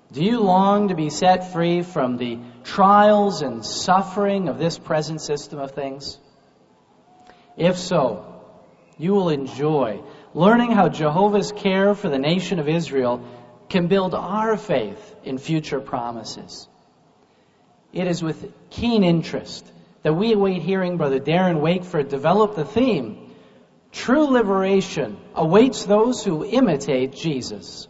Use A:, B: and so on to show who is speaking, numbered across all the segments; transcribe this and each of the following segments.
A: Do you long to be set free from the trials and suffering of this present system of things? If so, you will enjoy learning how Jehovah's care for the nation of Israel can build our faith in future promises. It is with keen interest that we await hearing Brother Darren Wakeford develop the theme, True Liberation Awaits Those Who Imitate Jesus.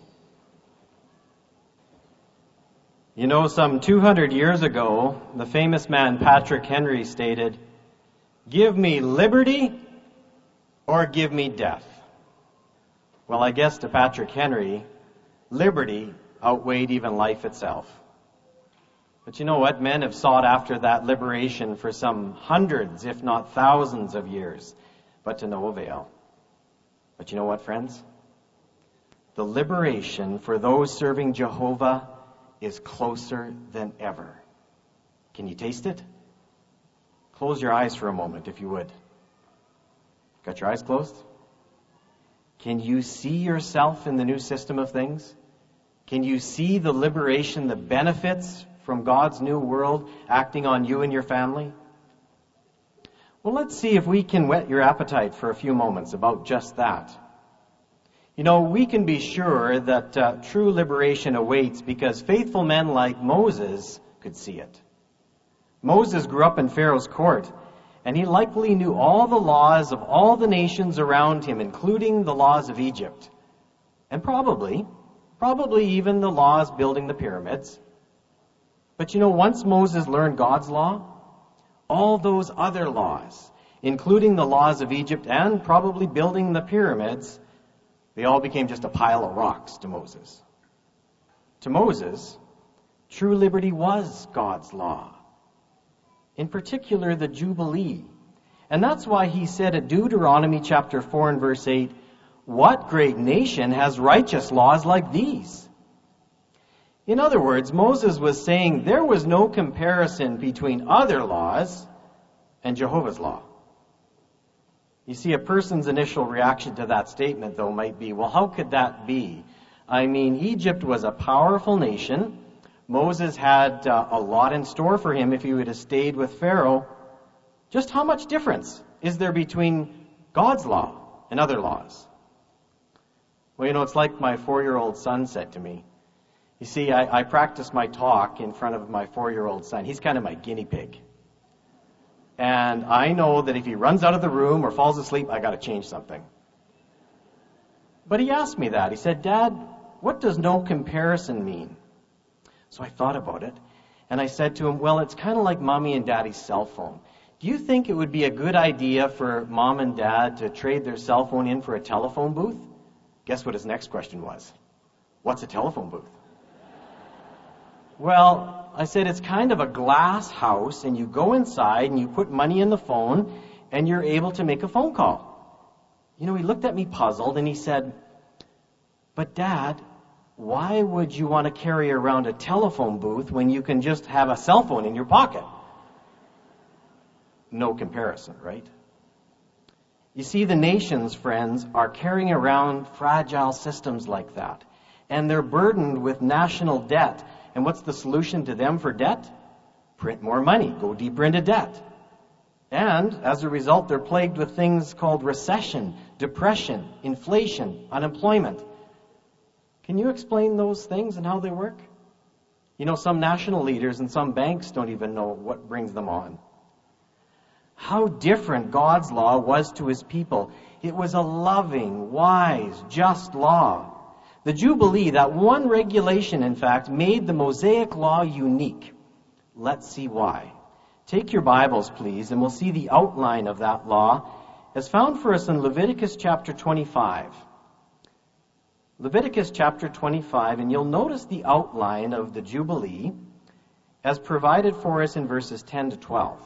B: You know, some 200 years ago, the famous man Patrick Henry stated, "Give me liberty or give me death." Well, I guess to Patrick Henry, liberty outweighed even life itself. But you know what? Men have sought after that liberation for some hundreds, if not thousands of years, but to no avail. But you know what, friends? The liberation for those serving Jehovah is closer than ever. Can you taste it? Close your eyes for a moment, if you would. Got your eyes closed? Can you see yourself in the new system of things? Can you see the liberation, the benefits from God's new world acting on you and your family? Well, let's see if we can whet your appetite for a few moments about just that. You know, we can be sure that true liberation awaits because faithful men like Moses could see it. Moses grew up in Pharaoh's court, and he likely knew all the laws of all the nations around him, including the laws of Egypt, and probably even the laws building the pyramids. But you know, once Moses learned God's law, all those other laws, including the laws of Egypt and probably building the pyramids, they all became just a pile of rocks to Moses. To Moses, true liberty was God's law. In particular, the Jubilee. And that's why he said at Deuteronomy chapter 4 and verse 8, "What great nation has righteous laws like these?" In other words, Moses was saying there was no comparison between other laws and Jehovah's law. You see, a person's initial reaction to that statement, though, might be, well, how could that be? I mean, Egypt was a powerful nation. Moses had a lot in store for him if he would have stayed with Pharaoh. Just how much difference is there between God's law and other laws? Well, you know, it's like my 4-year-old son said to me. You see, I practice my talk in front of my 4-year-old son. He's kind of my guinea pig. And I know that if he runs out of the room or falls asleep, I got to change something. But he asked me that. He said, "Dad, what does no comparison mean?" So I thought about it, and I said to him, well, it's kind of like Mommy and Daddy's cell phone. Do you think it would be a good idea for Mom and Dad to trade their cell phone in for a telephone booth? Guess what his next question was? What's a telephone booth? Well, I said, it's kind of a glass house, and you go inside and you put money in the phone, and you're able to make a phone call. You know, he looked at me puzzled, and he said, "But Dad, why would you want to carry around a telephone booth when you can just have a cell phone in your pocket?" No comparison, right? You see, the nations, friends, are carrying around fragile systems like that, and they're burdened with national debt. And what's the solution to them for debt? Print more money, go deeper into debt. And as a result, they're plagued with things called recession, depression, inflation, unemployment. Can you explain those things and how they work? You know, some national leaders and some banks don't even know what brings them on. How different God's law was to his people. It was a loving, wise, just law. The Jubilee, that one regulation, in fact, made the Mosaic law unique. Let's see why. Take your Bibles, please, and we'll see the outline of that law as found for us in Leviticus chapter 25. Leviticus chapter 25, and you'll notice the outline of the Jubilee as provided for us in verses 10 to 12.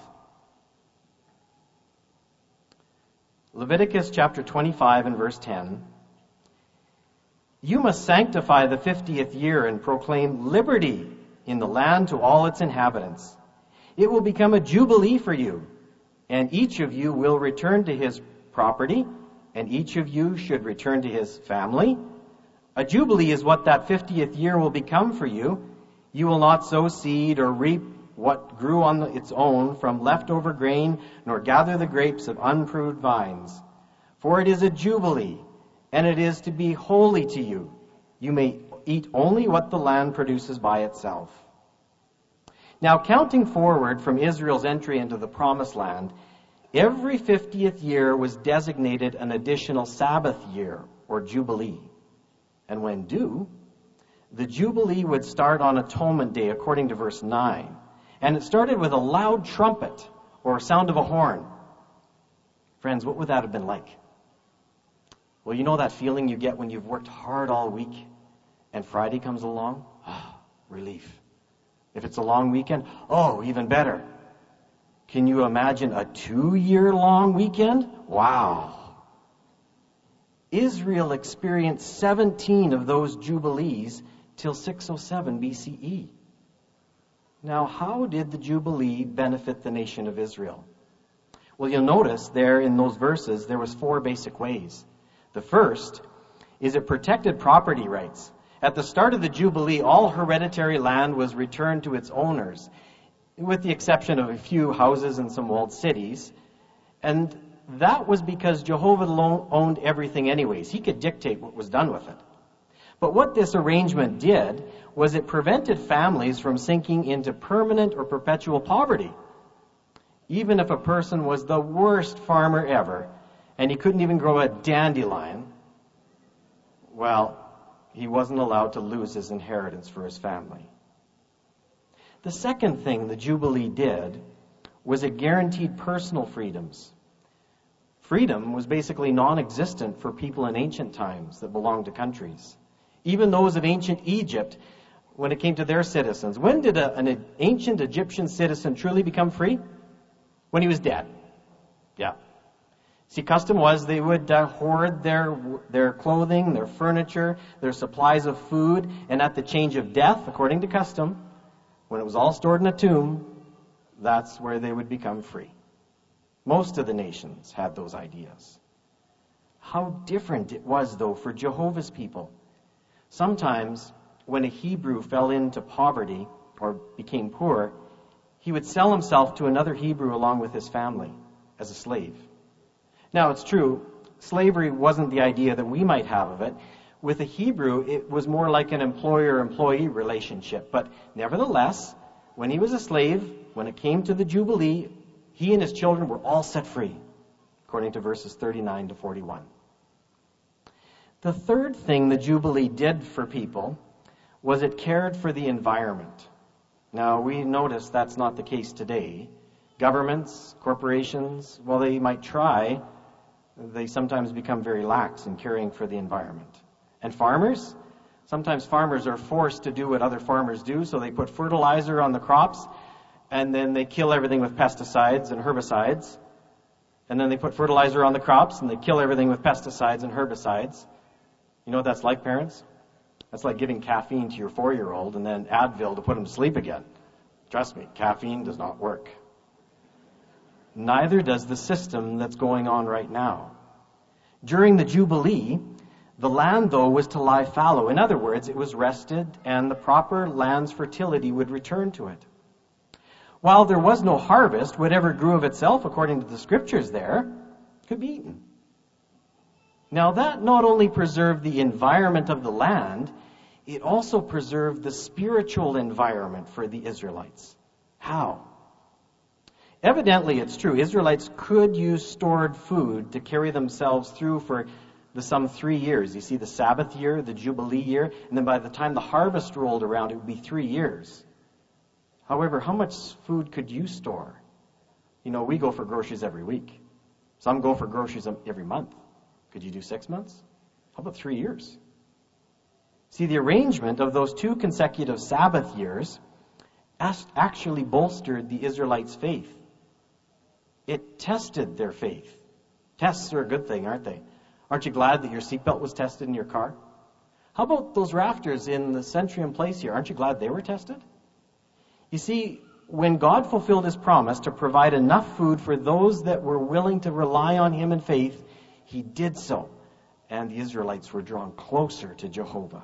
B: Leviticus chapter 25 and verse 10. "You must sanctify the 50th year and proclaim liberty in the land to all its inhabitants. It will become a jubilee for you, and each of you will return to his property, and each of you should return to his family. A jubilee is what that 50th year will become for you. You will not sow seed or reap what grew on its own from leftover grain, nor gather the grapes of unpruned vines. For it is a jubilee, and it is to be holy to you. You may eat only what the land produces by itself. Now, counting forward from Israel's entry into the Promised Land, every 50th year was designated an additional Sabbath year, or jubilee. And when due, the jubilee would start on Atonement Day, according to verse 9. And it started with a loud trumpet, or sound of a horn. Friends, what would that have been like? Well, you know that feeling you get when you've worked hard all week, and Friday comes along? Relief. If it's a long weekend, even better. Can you imagine a 2-year-long weekend? Wow. Israel experienced 17 of those jubilees till 607 BCE. Now, how did the jubilee benefit the nation of Israel? Well, you'll notice there in those verses, there was 4 basic ways. The first is it protected property rights. At the start of the Jubilee, all hereditary land was returned to its owners, with the exception of a few houses and some walled cities. And that was because Jehovah alone owned everything anyways. He could dictate what was done with it. But what this arrangement did was it prevented families from sinking into permanent or perpetual poverty. Even if a person was the worst farmer ever, and he couldn't even grow a dandelion, well, he wasn't allowed to lose his inheritance for his family. The second thing the Jubilee did was it guaranteed personal freedoms. Freedom was basically non-existent for people in ancient times that belonged to countries. Even those of ancient Egypt, when it came to their citizens. When did an ancient Egyptian citizen truly become free? When he was dead. Yeah. See, custom was they would hoard their clothing, their furniture, their supplies of food, and at the change of death, according to custom, when it was all stored in a tomb, that's where they would become free. Most of the nations had those ideas. How different it was, though, for Jehovah's people. Sometimes, when a Hebrew fell into poverty or became poor, he would sell himself to another Hebrew along with his family as a slave. Now, it's true, slavery wasn't the idea that we might have of it. With a Hebrew, it was more like an employer-employee relationship. But nevertheless, when he was a slave, when it came to the Jubilee, he and his children were all set free, according to verses 39 to 41. The third thing the Jubilee did for people was it cared for the environment. Now, we notice that's not the case today. Governments, corporations, while they might try, they sometimes become very lax in caring for the environment. And farmers? Sometimes farmers are forced to do what other farmers do, so they put fertilizer on the crops, and then they kill everything with pesticides and herbicides. And then they put fertilizer on the crops, and they kill everything with pesticides and herbicides. You know what that's like, parents? That's like giving caffeine to your 4-year-old and then Advil to put him to sleep again. Trust me, caffeine does not work. Neither does the system that's going on right now. During the Jubilee, the land, though, was to lie fallow. In other words, it was rested, and the proper land's fertility would return to it. While there was no harvest, whatever grew of itself, according to the scriptures there, could be eaten. Now, that not only preserved the environment of the land, it also preserved the spiritual environment for the Israelites. How? Evidently, it's true. Israelites could use stored food to carry themselves through for some 3 years. You see, the Sabbath year, the Jubilee year, and then by the time the harvest rolled around, it would be 3 years. However, how much food could you store? You know, we go for groceries every week. Some go for groceries every month. Could you do 6 months? How about 3 years? See, the arrangement of those 2 consecutive Sabbath years actually bolstered the Israelites' faith. It tested their faith. Tests are a good thing, aren't they? Aren't you glad that your seatbelt was tested in your car? How about those rafters in the Centurion Place here? Aren't you glad they were tested? You see, when God fulfilled his promise to provide enough food for those that were willing to rely on him in faith, he did so. and the Israelites were drawn closer to Jehovah.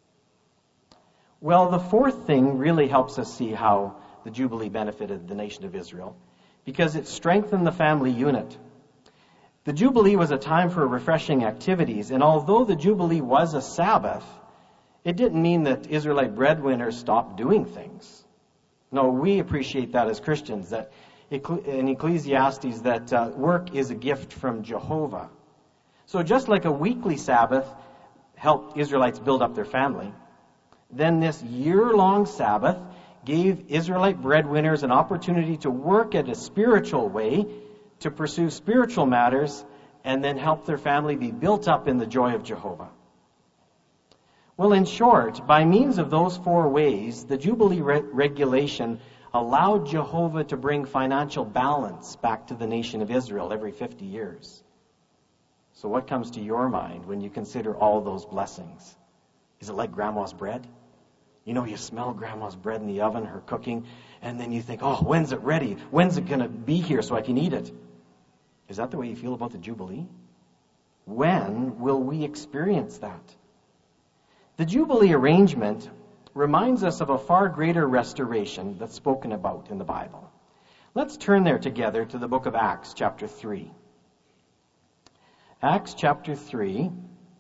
B: Well, the fourth thing really helps us see how the Jubilee benefited the nation of Israel, because it strengthened the family unit. The Jubilee was a time for refreshing activities, and although the Jubilee was a Sabbath, it didn't mean that Israelite breadwinners stopped doing things. No, we appreciate that as Christians, that in Ecclesiastes, that work is a gift from Jehovah. So just like a weekly Sabbath helped Israelites build up their family, then this year-long Sabbath gave Israelite breadwinners an opportunity to work at a spiritual way, to pursue spiritual matters, and then help their family be built up in the joy of Jehovah. Well, in short, by means of those four ways, the Jubilee regulation allowed Jehovah to bring financial balance back to the nation of Israel every 50 years. So what comes to your mind when you consider all those blessings? Is it like Grandma's bread? You know, you smell Grandma's bread in the oven, her cooking, and then you think, oh, when's it ready? When's it going to be here so I can eat it? Is that the way you feel about the Jubilee? When will we experience that? The Jubilee arrangement reminds us of a far greater restoration that's spoken about in the Bible. Let's turn there together to the book of Acts, chapter 3. Acts, chapter 3.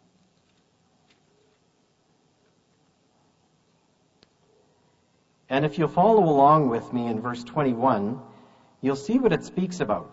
B: And if you'll follow along with me in verse 21, you'll see what it speaks about.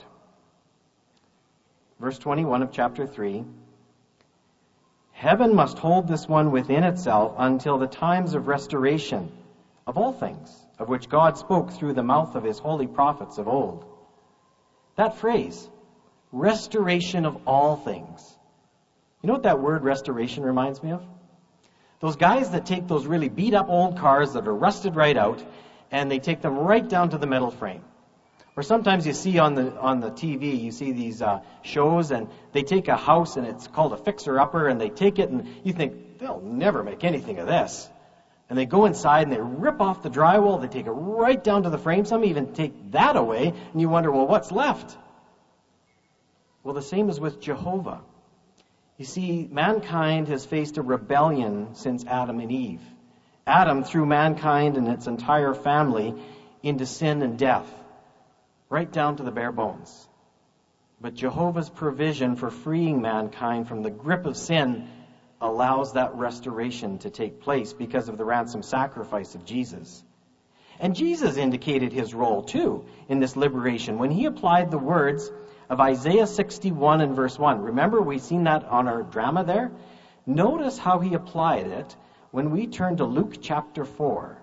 B: Verse 21 of chapter 3. Heaven must hold this one within itself until the times of restoration of all things, of which God spoke through the mouth of his holy prophets of old. That phrase, restoration of all things. You know what that word restoration reminds me of? Those guys that take those really beat up old cars that are rusted right out, and they take them right down to the metal frame. Or sometimes you see on the TV, you see these shows, and they take a house, and it's called a fixer-upper, and they take it, and you think, they'll never make anything of this. And they go inside, and they rip off the drywall, they take it right down to the frame. Some even take that away, and you wonder, well, what's left? Well, the same is with Jehovah. You see, mankind has faced a rebellion since Adam and Eve. Adam threw mankind and its entire family into sin and death, right down to the bare bones. But Jehovah's provision for freeing mankind from the grip of sin allows that restoration to take place because of the ransom sacrifice of Jesus. And Jesus indicated his role, too, in this liberation when he applied the words of Isaiah 61 and verse 1. Remember, we've seen that on our drama there? Notice how he applied it when we turn to Luke chapter 4.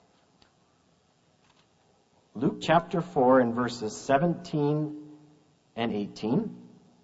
B: Luke chapter 4 and verses 17 and 18.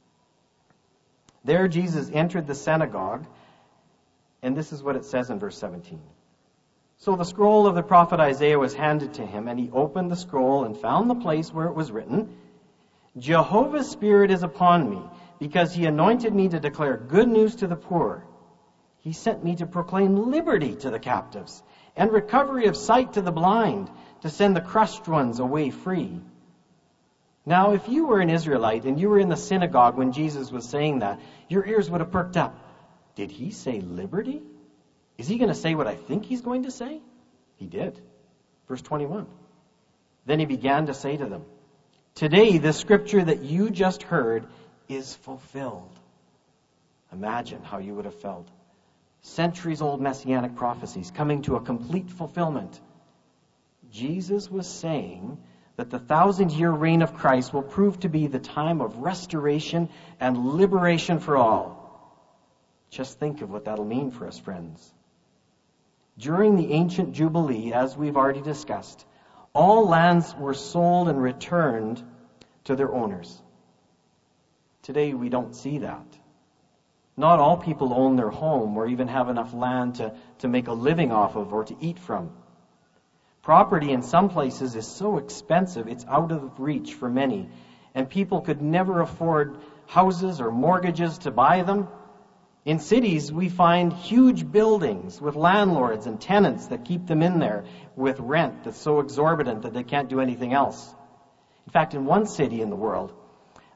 B: There Jesus entered the synagogue, and this is what it says in verse 17. So the scroll of the prophet Isaiah was handed to him, and he opened the scroll and found the place where it was written, Jehovah's Spirit is upon me, because he anointed me to declare good news to the poor. He sent me to proclaim liberty to the captives, and recovery of sight to the blind, to send the crushed ones away free. Now, if you were an Israelite and you were in the synagogue when Jesus was saying that, your ears would have perked up. Did he say liberty? Is he going to say what I think he's going to say? He did. Verse 21. Then he began to say to them, today the scripture that you just heard is fulfilled. Imagine how you would have felt. Centuries-old messianic prophecies coming to a complete fulfillment. Jesus was saying that the 1,000-year reign of Christ will prove to be the time of restoration and liberation for all. Just think of what that'll mean for us, friends. During the ancient Jubilee, as we've already discussed, all lands were sold and returned to their owners. Today, we don't see that. Not all people own their home or even have enough land to make a living off of or to eat from. Property in some places is so expensive, it's out of reach for many, and people could never afford houses or mortgages to buy them. In cities, we find huge buildings with landlords and tenants that keep them in there with rent that's so exorbitant that they can't do anything else. In fact, in one city in the world,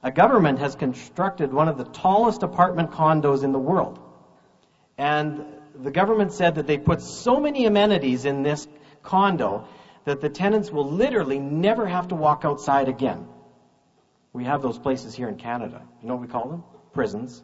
B: A government has constructed one of the tallest apartment condos in the world. And the government said that they put so many amenities in this condo that the tenants will literally never have to walk outside again. We have those places here in Canada. You know what we call them? Prisons.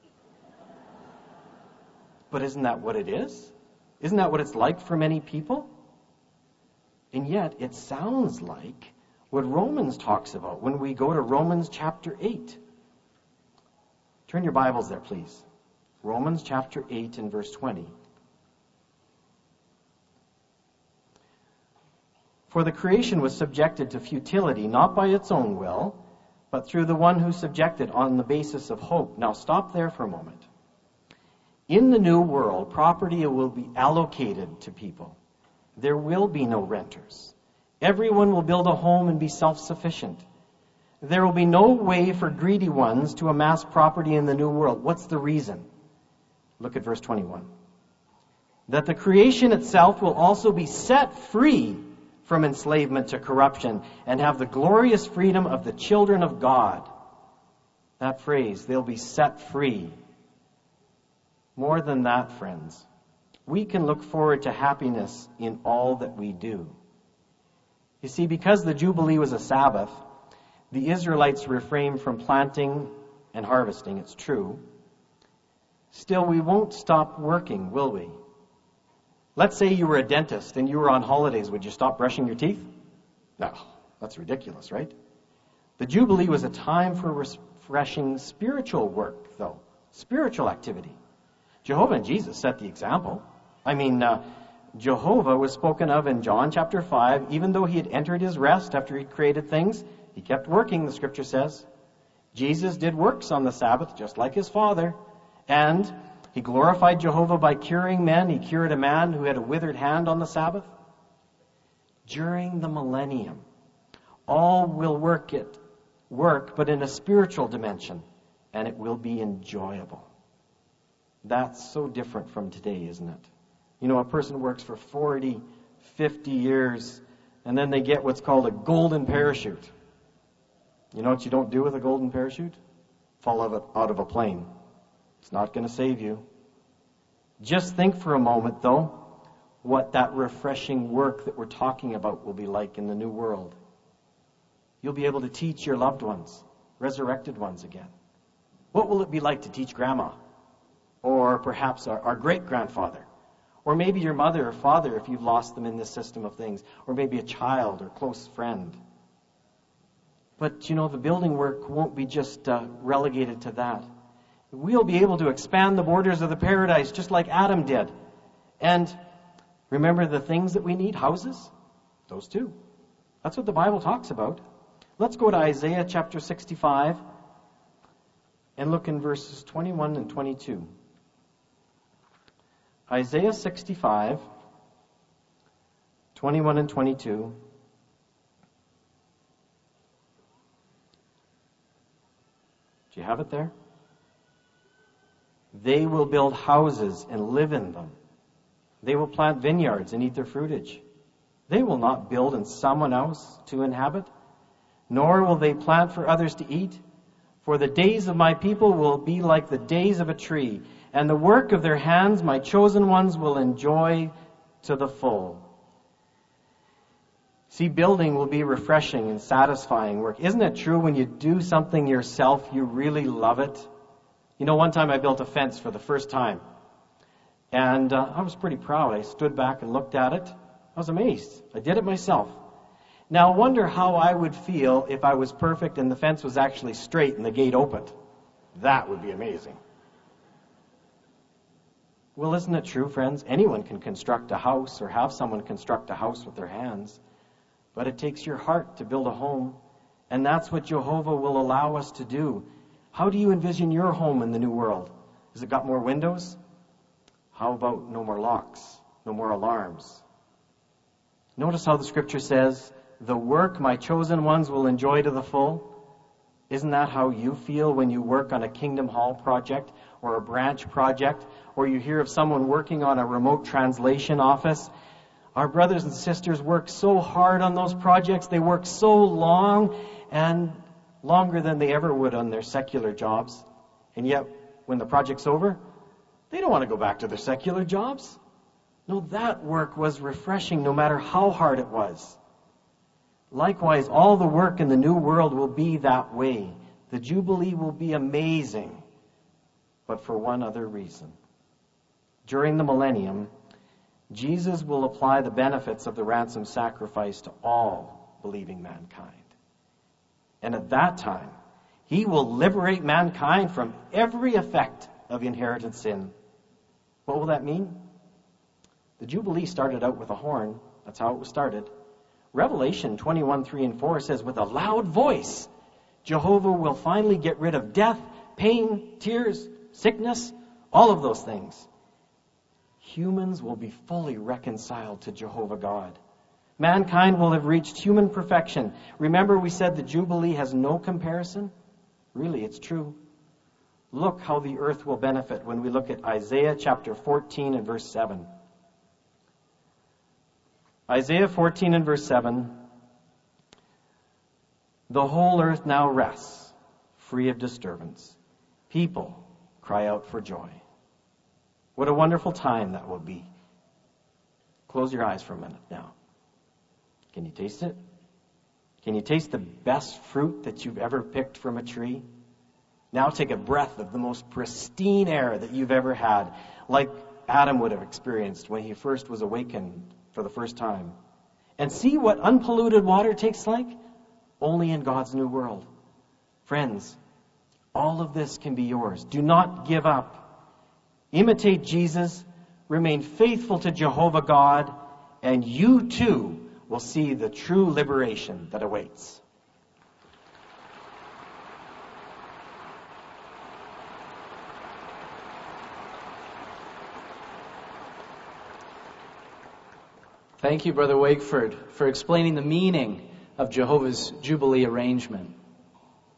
B: But isn't that what it is? Isn't that what it's like for many people? And yet, it sounds like what Romans talks about when we go to Romans chapter 8. Turn your Bibles there, please. Romans chapter 8 and verse 20. For the creation was subjected to futility, not by its own will, but through the one who subjected on the basis of hope. Now stop there for a moment. In the new world, property will be allocated to people. There will be no renters. Everyone will build a home and be self-sufficient. There will be no way for greedy ones to amass property in the new world. What's the reason? Look at verse 21. That the creation itself will also be set free from enslavement to corruption and have the glorious freedom of the children of God. That phrase, they'll be set free. More than that, friends, we can look forward to happiness in all that we do. You see, because the Jubilee was a Sabbath, the Israelites refrained from planting and harvesting, it's true. Still, we won't stop working, will we? Let's say you were a dentist and you were on holidays. Would you stop brushing your teeth? No, that's ridiculous, right? The Jubilee was a time for refreshing spiritual work, though. Spiritual activity. Jehovah and Jesus set the example. Jehovah was spoken of in John chapter 5. Even though he had entered his rest after he created things, he kept working, the scripture says. Jesus did works on the Sabbath, just like his Father. And he glorified Jehovah by curing men. He cured a man who had a withered hand on the Sabbath. During the millennium, all will work, but in a spiritual dimension, and it will be enjoyable. That's so different from today, isn't it? You know, a person works for 40, 50 years, and then they get what's called a golden parachute. You know what you don't do with a golden parachute? Fall out of a plane. It's not going to save you. Just think for a moment, though, what that refreshing work that we're talking about will be like in the new world. You'll be able to teach your loved ones, resurrected ones again. What will it be like to teach grandma? Or perhaps our great-grandfather? Or maybe your mother or father if you've lost them in this system of things. Or maybe a child or close friend. But, you know, the building work won't be just relegated to that. We'll be able to expand the borders of the paradise just like Adam did. And remember the things that we need? Houses? Those too. That's what the Bible talks about. Let's go to Isaiah chapter 65 and look in verses 21 and 22. Isaiah 65, 21 and 22. Do you have it there? They will build houses and live in them. They will plant vineyards and eat their fruitage. They will not build in someone else to inhabit, nor will they plant for others to eat. For the days of my people will be like the days of a tree, and the work of their hands my chosen ones will enjoy to the full. See, building will be refreshing and satisfying work. Isn't it true when you do something yourself, you really love it? You know, one time I built a fence for the first time. And I was pretty proud. I stood back and looked at it. I was amazed. I did it myself. Now, I wonder how I would feel if I was perfect and the fence was actually straight and the gate opened. That would be amazing. Well, isn't it true, friends? Anyone can construct a house or have someone construct a house with their hands. But it takes your heart to build a home. And that's what Jehovah will allow us to do. How do you envision your home in the new world? Has it got more windows? How about no more locks? No more alarms? Notice how the scripture says, the work my chosen ones will enjoy to the full. Isn't that how you feel when you work on a Kingdom Hall project or a branch project, or you hear of someone working on a remote translation office? Our brothers and sisters work so hard on those projects. They work so long, and longer than they ever would on their secular jobs. And yet, when the project's over, they don't want to go back to their secular jobs. No, that work was refreshing no matter how hard it was. Likewise, all the work in the new world will be that way. The Jubilee will be amazing, but for one other reason. During the millennium, Jesus will apply the benefits of the ransom sacrifice to all believing mankind. And at that time, he will liberate mankind from every effect of inherited sin. What will that mean? The Jubilee started out with a horn. That's how it was started. Revelation 21:3-4 says, with a loud voice, Jehovah will finally get rid of death, pain, tears, sickness, all of those things. Humans will be fully reconciled to Jehovah God. Mankind will have reached human perfection. Remember we said the Jubilee has no comparison? Really, it's true. Look how the earth will benefit when we look at Isaiah chapter 14 and verse 7. Isaiah 14 and verse 7. The whole earth now rests, free of disturbance. People cry out for joy. What a wonderful time that will be. Close your eyes for a minute now. Can you taste it? Can you taste the best fruit that you've ever picked from a tree? Now take a breath of the most pristine air that you've ever had, like Adam would have experienced when he first was awakened for the first time. And see what unpolluted water tastes like? Only in God's new world. Friends, all of this can be yours. Do not give up. Imitate Jesus, remain faithful to Jehovah God, and you too will see the true liberation that awaits.
A: Thank you, Brother Wakeford, for explaining the meaning of Jehovah's Jubilee arrangement.